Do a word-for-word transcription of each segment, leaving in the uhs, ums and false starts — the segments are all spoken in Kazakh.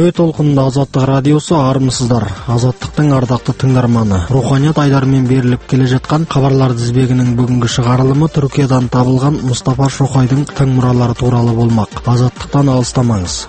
Әуе толқынында Азаттық радиосы, армысыздар. Азаттықтың ардақты тыңдарманы. Руханият айдарымен беріліп келе жатқан хабарлар тізбегінің бүгінгі шығарылымы Түркиядан табылған Мұстафа Шоқайдың тың мұралары туралы болмақ. Азаттықтан алыстамаңыз.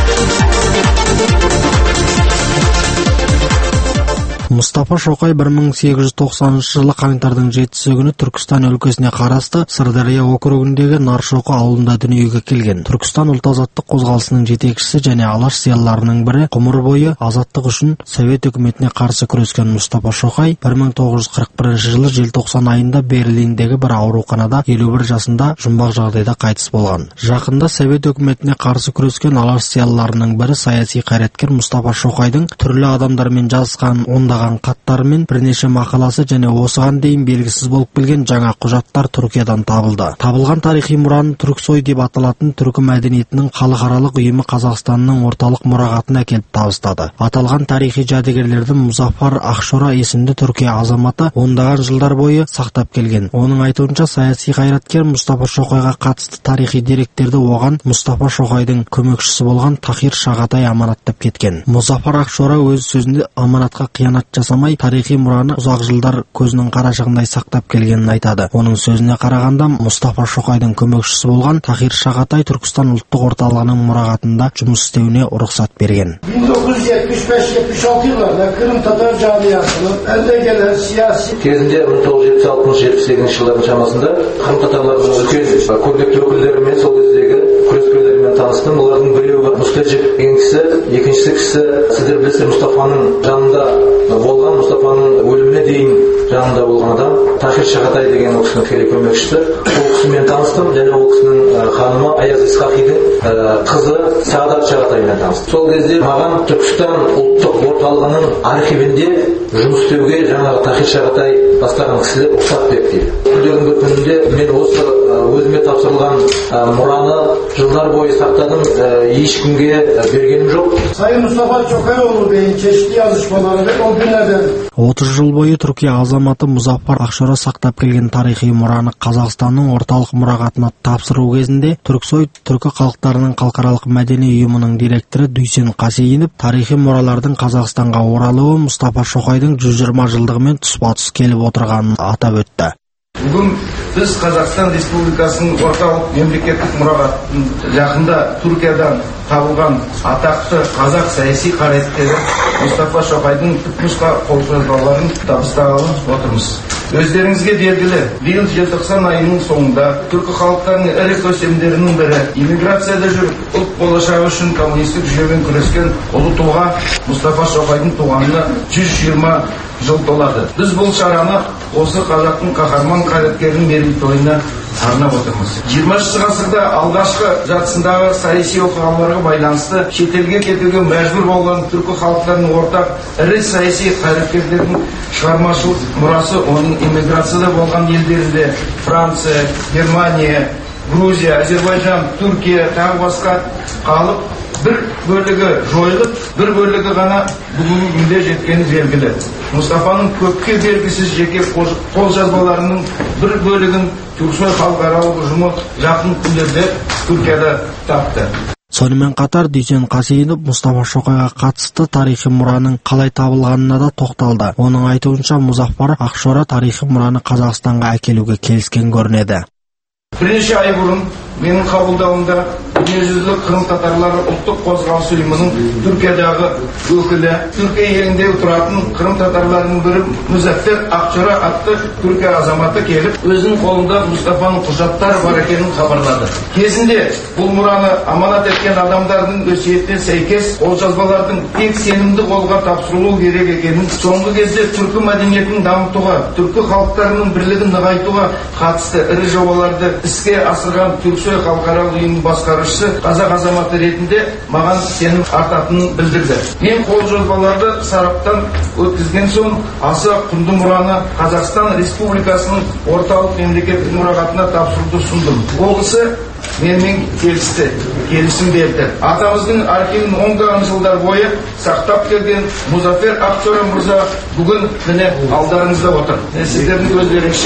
Мұстафа Шоқай бір мың сегіз жүз тоқсаныншы жылы қаңтардың жетісі күні Түркістан өлкесіне қарасты Сырдария округіндегі Наршоқы ауылында дүниеге келген. Түркістан ұлт-азаттық қозғалысының жетекшісі және алаш зиялыларының бірі, ғұмыр бойы азаттық үшін Совет үкіметіне қарсы күрескен Мұстафа Шоқай бір мың тоғыз жүз қырық бірінші жылы желтоқсан айында Берлиндегі бір ауруханада елу бір жасында жұмбақ жағдайда қайтыс болған. Жақында Совет үкіметіне қарсы күрескен алаш зиялыларының бірі, саяси қайраткер Мұстафа Шоқайдың түрлі адамдармен жазған ондаған хаттары мен бірнеше мақаласы және осыған дейін белгісіз болып келген жаңа құжаттар Түркиядан табылды. Табылған тарихи мұраны Түрксой деп аталатын түркі мәдениетінің халықаралық ұйымы Қазақстанның орталық мұрағатына әкеліп табыстады. Аталған тарихи жәдігерлерді Мұзафар Ақшора есімді Түркия азаматы ондаған жылдар бойы сақтап келген. Оның айтуынша, саяси қайраткер Мұстафа Шоқайға қатысты тарихи деректерді оған Мұстафа Шоқайдың көмекшісі болған Тахир Шағатай аманаттап кеткен. Мұзафар Ақшора өз сөзінде аманатқа қиянат жасамай, тарихи мұраны ұзақ жылдар көзінің қарашығындай сақтап келгенін айтады. Оның сөзіне қарағанда, Мұстафа Шоқайдың көмекшісі болған Тахир Шағатай Түркістан ұлттық орталығының мұрағатында жұмыс істеуіне рұқсат берген. bin dokuz yüz yetmiş beş yetmiş altı yıllarda Kırım Tatar camiasının elde gelen siyasi кезінде мың тоғыз жүз жетпіс алтыншы жетпіс сегізінші жылдардың шамасында Кырым татарларының үлкен көрнекті өкілдерімен, сол кездегі күрескерлермен таныстым. Олардың біреуі Мұстаджип деген кісі, екіншісі кісі сіздер білесіздер Мұстафаның жанында болған, Мұстафаның өліміне дейін жанында болған адам Тахир Шағатай деген ол кісінің тікелей көмекшісі. Ол кісімен таныстым және ол кісінің ханымы Аяз Исхақидің қызы Сағдат Шағатаймен таныстым. Сол кезде маған Түркістан ұлттық орталығының архивінде жұмыс істеуге жаңағы Тахир Шағатай бастаған кісі рұқсат берді. Күндердің бір күнінде мен осы өзіме тапсырылған мұраны жылдар бойы сақтадым, ешкімге бергенім жоқ. Sayın Mustafa Şokayoğlu Bey'in çeşitli yazışmaları ve o günlerden отыз жыл бойы Түркия азаматы Мұзафар Ақшора сақтап келген тарихи мұраны Қазақстанның орталық мұрағатына тапсыру кезінде Түрксой түркі халықтарының халықаралық мәдени ұйымының директоры Дүйсен Қасейінов тарихи мұралардың Қазақстанға оралуы Мұстафа Шоқайдың жүз жиырма жылдығымен тұспа-тұс келіп отырғанын атап өтті. Бүгін біз Қазақстан Республикасының орталық мемлекеттік мұрағатын жақында Түркиядан табылған атақты қазақ саяси қайраткері Мұстафа Шоқайдың түпнұсқа қолжазбаларын табыстағалы отырмыз. Өздеріңізге белгілі, биыл желтоқсан айының соңында түркі халықтарының ірі көсемдерінің бірі, иммиграцияда жүріп ұлт болашағы үшін коммунистік жүйемен күрескен ұлы тұлға Мұстафа Шоқайдың туғанына жүз жиырма жыл толады. Біз бұл шараны осы қазақтың қаһарман қайраткерінің мерейтойына арнап отырмыз. жиырмасыншы ғасырда алғашқы жартысындағы саяси оқиғаларға байланысты шетелге кетуге мәжбүр болған түркі халықтарының ортақ ірі саяси қайраткерлерінің шығармашылық мұрасы оның иммиграцияда болған елдерінде Франция, Германия, Грузия, Әзербайжан, Түркия тағы басқа қалып, бір бөлігі жойылып, бір бөлігі ғана бүгінгі күнде жеткені белгілі. Мұстафаның көпке белгісіз жеке қолжазбаларының бір бөлігін Түрксой халықаралық ұжымы жақын күндерде Түркияда тапты. Сонымен қатар Дүйсен Қасейінов Мұстафа Шоқайға қатысты тарихи мұраның қалай табылғанына да тоқталды. Оның айтуынша, Мұзафар Ақшора тарихи мұраны Қазақстанға әкелуге келіскен көрінеді. Бірнеше ай бұрын менің қабылдауымда дүниежүзілік Қырым татарлары ұлттық қозғалыс ұйымының Түркиядағы өкілі, Түркия елінде тұратын Қырым татарларының бірі Мұзафар Ақшора атты Түркия азаматы келіп, өзінің қолында Мұстафаның құжаттары бар екенін хабарлады. Кезінде бұл мұраны аманат еткен адамдардың өсиетіне сәйкес қолжазбалардың тек сенімді қолға тапсырылуы керек екенін, соңғы кезде түркі мәдениетін дамытуға, түркі халықтарының бірлігін нығайтуға қатысты ірі жобаларды іске асырған Түрксой халықаралық ұйымының басқарушысы қазақ азаматы ретінде маған сенім артатынын білдірді. Мен қолжазбаларды сараптан өткізген соң аса құнды мұраны Қазақстан Республикасының орталық мемлекеттік мұрағатына тапсыруды сұндым. Ол кісі менімен келісті, келісім берді. Атамыздың архивін ондаған жылдар бойы сақтап келген Мұзафар Ақшора мырза бүгін міне алдарыңызда отыр. Сіздердің өздеріңізше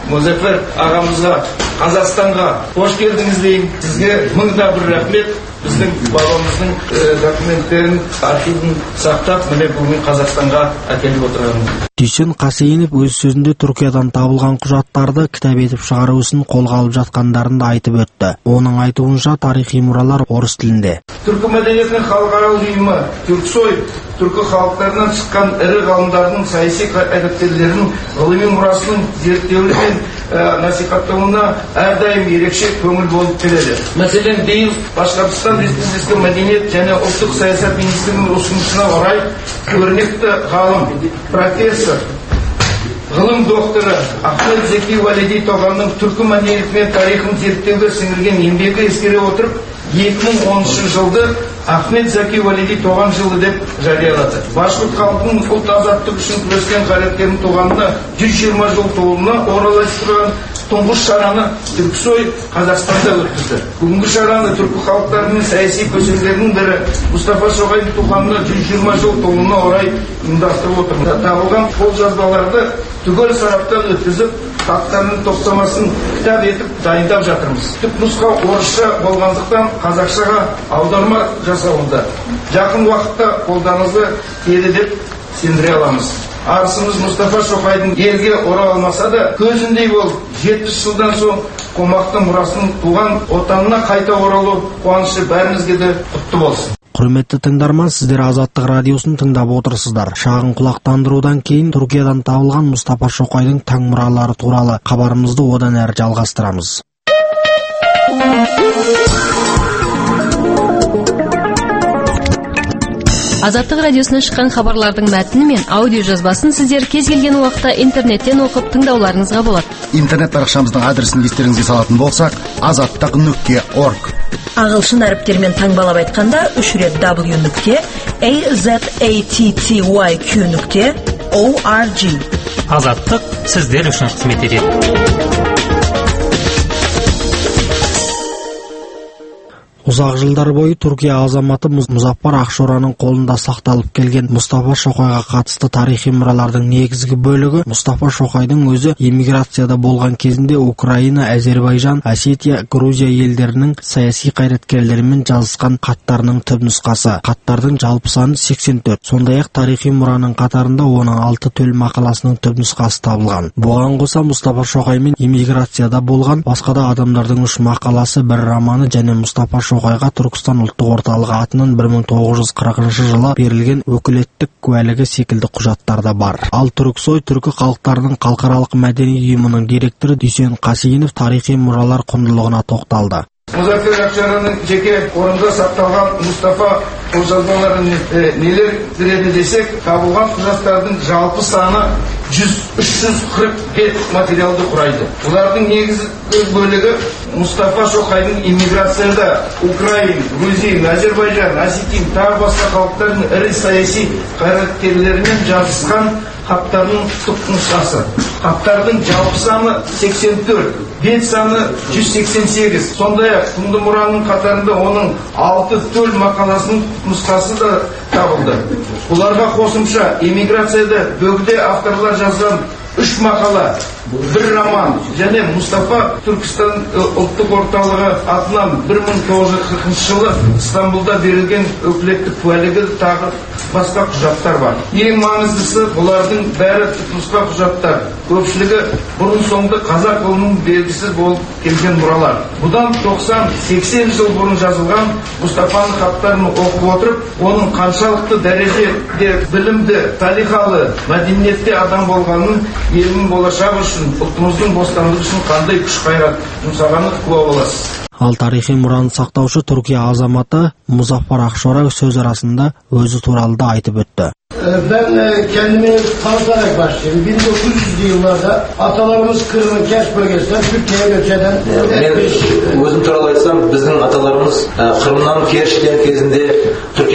Музафар ағамызға, Қазақстанға қош келдіңіз дейін. Сізге мыңда бір рахмет. Біздің бабамыздың документтерін, архивін сақтап, міне бүгін Қазақстанға әкеліп отырғанымыз. Дүйсен Қасейінов өз сөзінде Түркиядан табылған құжаттарды кітап етіп шығару ісін қолға алып жатқандарын да айтып өтті. Оның айтуынша тарихи мұралар орыс тілінде. Түркі мәдениетінің халықаралық ұйымы Түрксой түркі халықтарынан шыққан ірі ғалымдардың саяси қайраткерлерінің ғылыми мұрасының зерттеуі мен насихаттауына әрдайым ерекше көңіл болып келеді. Мәселен, биыл Башқұртстан Республикасы мәдениет және ұлттық саясат министрінің ұсынысына орай көрнекті ғалым, профессор, ғылым докторы Ахмет Заки Валиди Тоғанның түркі мәдениеті мен тарихын зерттеуге сіңірген еңбегі ескере отырып, екі мың оныншы жылды Ахмет Заки Валиди Тоған жылы деп жариялады. Башқұрт халқының ұлт азаттық үшін күрескен қайраткердің туғанына жүз жиырма жыл толуына орайластырылған тұңғыш шараны Түрксой Қазақстанда өткізді. Бүгінгі шараны түркі халықтарының саяси көсемдерінің бірі Мұстафа Шоқайдың туғанына жүз жиырма жыл толуына орай ұйымдастырып отырмыз. Табылған қолжазбаларды түгел сараптан өткізіп, хаттарының топтамасын кітап етіп дайындап жатырмыз. Түпнұсқа орысша болғандықтан қазақшаға аударма жасалуда. Жақын уақытта қолданысқа келеді деп сендіре аламыз. Арысымыз Мұстафа Шоқайдың елге оралмаса да, көзіндей болып жетпіс жылдан соң қомақты мұрасының туған отанына қайта оралу қуанышы бәрімізге де құтты болсын. Құрметті тыңдарман, сіздер Азаттық радиосын тыңдап отырсыздар. Шағын құлақтандырудан кейін Түркиядан табылған Мұстафа Шоқайдың таң мұралары туралы хабарымызды одан әрі жалғастырамыз. Азаттық радиосынан шыққан хабарлардың мәтіні мен аудио жазбасын сіздер кез келген уақытта интернеттен оқып тыңдауларыңызға болады. Интернет парақшамыздың адресін естеріңізге салатын болсақ, азаттық нүкте орг. Ағылшын әріптермен таңбалап айтқанда үш рет w нүкте azatty нүкте org. Азаттық сіздер үшін қызмет етеді. Ұзақ жылдар бойы Түркия азаматы Мұзафар Ақшораның қолында сақталып келген Мұстафа Шоқайға қатысты тарихи мұралардың негізгі бөлігі Мұстафа Шоқайдың өзі эмиграцияда болған кезінде Украина, Әзербайжан, Осетия, Грузия елдерінің саяси қайраткерлерімен жазысқан хаттарының түпнұсқасы. Хаттардың жалпы саны сексен төрт. Сондай-ақ тарихи мұраның қатарында оның алты төл мақаласының түпнұсқасы табылған. Бұған қоса Мұстафа Шоқаймен эмиграцияда болған басқа да адамдардың үш мақаласы, бір романы және Мұстафа Шоқайға Түркістан ұлттық орталығы атынан бір мың тоғыз жүз қырқыншы жылы берілген өкілеттік куәлігі секілді құжаттар да бар. Ал Түрксой түркі халықтарының халықаралық мәдени ұйымының директоры Дүйсен Қасейінов тарихи мұралар құндылығына тоқталды. Мұзафар Ақшораның жеке орында сақталған Мұстафа қолжазбалары нелер береді десек, табылған құжаттардың жалпы саны үш жүз қырық бет материалды құрайды. Олардың негізгі бөлігі Мұстафа Шоқайдың эмиграцияда Украин, Грузин, Әзербайжан, Осетин, тағы басқа халықтардың ірі саяси қайраткерлерімен жазысқан хаттардың түпнұсқасы. Хаттардың жалпы саны сексен төрт, бет саны жүз сексен сегіз. Сондай-ақ құнды мұраның қатарында оның алты төл мақаласының нұсқасы да табылды. Бұларға қосымша эмиграцияда бөгде авторлар жазған үш мақала, бір роман және Мұстафа Түркістан ұлттық орталығы атынан бір мың тоғыз жүз қырқыншы жылы Стамбулда берілген өкілеттік куәлігі тағы басқа құжаттар бар. Ең маңыздысы бұлардың бәрі түпнұсқа құжаттар. Көпшілігі бұрын соңды қазақ ғылымының белгісіз болып келген мұралар. Бұдан тоқсан сексен жыл бұрын жазылған Мұстафаның хаттарын оқып отырып, оның қаншалықты дәрежеде білімді, тарихалы, мәдениетті адам болғанын, елінің болашағы үшін, ұлтымыздың бостандығы үшін қандай күш қайрат жұмсағаны куә боласыз. Ал тарихи мұраны сақтаушы Түркия азаматы Мұзафар Ақшора söz arasında özü туралы да айтып өтті. Ben kendimi tanıtarak başlayayım. bin dokuz yüzlü yıllarda atalarımız Kırım'ın Kerç bölgesinden Türkiye'ye göç eden Ben özüm туралы айтсам, біздің аталарымыз Қырымнан Керчьтен кезінде Түркияға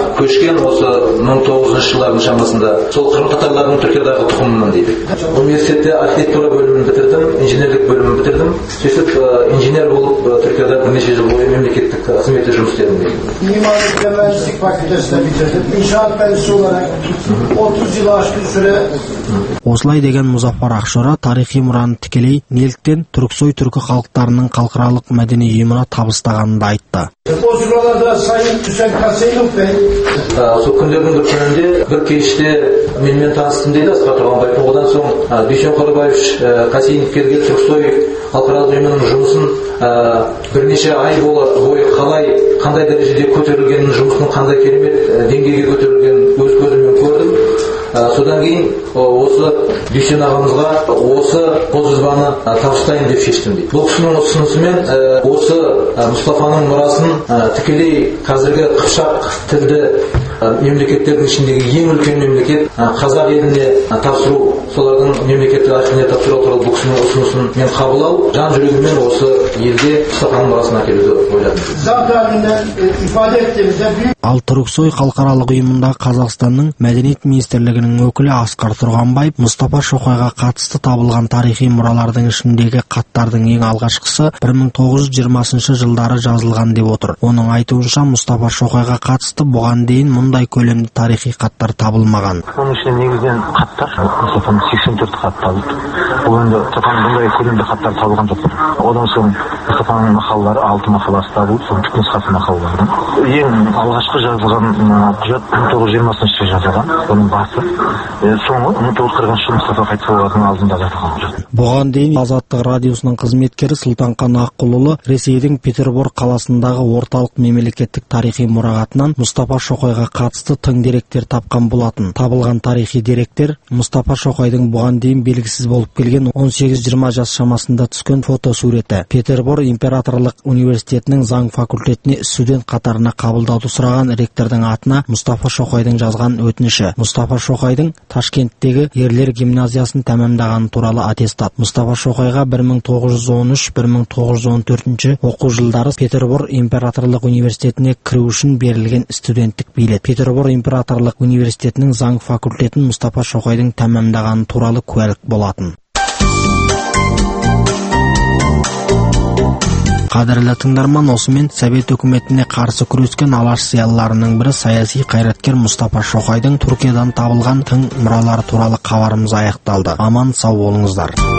көшкен осы мың тоғыз жүзінші жылдардың шамасында. Сол қырым татарларының Түркиядағы тұқымымын дейді. Университетте архитектура бөлімін бітірдім, инженерлік бөлімін бітірдім. Сөйтіп инженер болып Түркияда бірнеше жыл бойы мемлекеттік қызметте жұмыс істедім дейді. Mimarlık ve Mühendislik Fakültesi'ne bitirdim. İnşaat mühendisi olarak otuz yılı aşkın süre. Осылай деген Музафар Ақшора тарихи мұраны тікелей неліктен Түрксой түркі халықтарының халықаралық мәдени ұйымына табыстағанын да айтты. O sıralarda Sayın Hüseyin Kaseyinov Bey сол күндердің бір күнінде бір кеште менімен таныстым дейді Асқар Тұрғанбаев. Одан соң Дүйсен Қорғабаев Касейінов келген Түрксой халықаралық ұйымының жұмысын бірнеше ай бойы қалай, қандай дәрежеде көтерілгенін, жұмысының қандай керемет деңгейге көтерілгенін өз көзіммен көрдім. Содан кейін осы Дүйсен ағамызға осы қолжазбаны табыстайын деп шештім дейді. Бұл кісінің ұсынысымен осы Мұстафаның мұрасын тікелей қазіргі қыпшақ тілді мемлекеттердің ішіндегі ең үлкен мемлекет қазақ еліне тапсыру, солардың мемлекеттік архивіне тапсыру туралы бұл кісінің ұсынысын мен қабылдау, жан жүрегіммен осы елге Мұстафаның мұрасын әкелуді ойладым. Zat halinden ifade ettiğimizde büyük. Ал Түрксой халықаралық ұйымында Қазақстанның Мәдениет министрлігінің өкілі Асқар Тұрғанбаев Мұстафа Шоқайға қатысты табылған тарихи мұралардың ішіндегі хаттардың ең алғашқысы бір мың тоғыз жүз жиырмасыншы жылдары жазылған деп отыр. Оның айтуынша Мұстафа Шоқайға қатысты бұған дейін мұндай көлемді тарихи хаттар табылмаған. Оның ішінде негізінен хаттар Мұстафаның сексен төрт хат табылды. Бұл енді Мұстафаның бұндай көлемді хаттар табылған жоқ. Одан соң Мұстафаның мақалалары алты мақаласы табылды, соның түпнұсқасы мақалалардың. Ең алғашқы жазылған құжат мың тоғыз жүз жиырмасыншы жылы жазылған, оның басы. Соңы мың тоғыз жүз қырқыншы жылы Мұстафа қайтыс болғанның алдында жазылған құжат. Бұған дейін Азаттық радиосының қызметкері Сұлтанхан Аққұлұлы Ресейдің Петербург қаласындағы орталық мемлекеттік тарихи мұрағатынан Мұстафа Шоқайға қатысты тың деректер тапқан болатын. Табылған тарихи деректер Мұстафа Шоқайдың бұған дейін белгісіз болып келген он сегіз жиырма жас шамасында түскен фотосуреті. Петербург императорлық университетінің заң факультетіне студент қатарына қабылдауды сұраған ректордың атына Мұстафа Шоқайдың жазған өтініші. Мұстафа Шоқайдың Ташкенттегі ерлер гимназиясын тәмамдағаны туралы аттестат. Мұстафа Шоқайға бір мың тоғыз жүз он үш бір мың тоғыз жүз он төртінші оқу жылдары Петербург императорлық университетіне кіру үшін берілген студенттік билет. Петербург императорлық университетінің заң факультетін Мұстафа Шоқайдың тәмамдағаны туралы куәлік болатын. Қадірлі тыңдарман, осымен Совет өкіметіне қарсы күрескен алаш зиялыларының бірі саяси қайраткер Мұстафа Шоқайдың Түркиядан табылған тың мұралары туралы хабарымыз аяқталды. Аман сау болыңыздар.